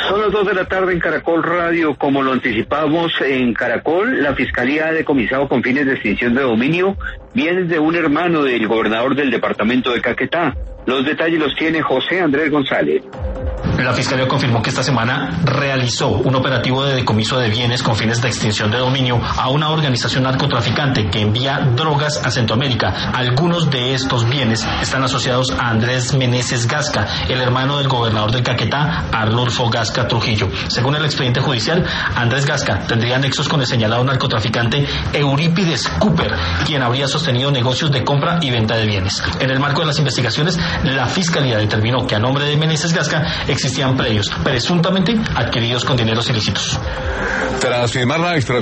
Son las 2 de la tarde en Caracol Radio. Como lo anticipamos en Caracol, la Fiscalía ha decomisado con fines de extinción de dominio bienes de un hermano del gobernador del departamento de Caquetá. Los detalles los tiene José Andrés González. La Fiscalía confirmó que esta semana realizó un operativo de decomiso de bienes con fines de extinción de dominio a una organización narcotraficante que envía drogas a Centroamérica. Algunos de estos bienes están asociados a Andrés Meneses Gasca, el hermano del gobernador del Caquetá, Arnulfo Gasca Trujillo. Según el expediente judicial, Andrés Gasca tendría nexos con el señalado narcotraficante Eurípides Cooper, quien habría sostenido negocios de compra y venta de bienes. En el marco de las investigaciones, la Fiscalía determinó que a nombre de Meneses Gasca existían predios presuntamente adquiridos con dineros ilícitos. Tras firmar la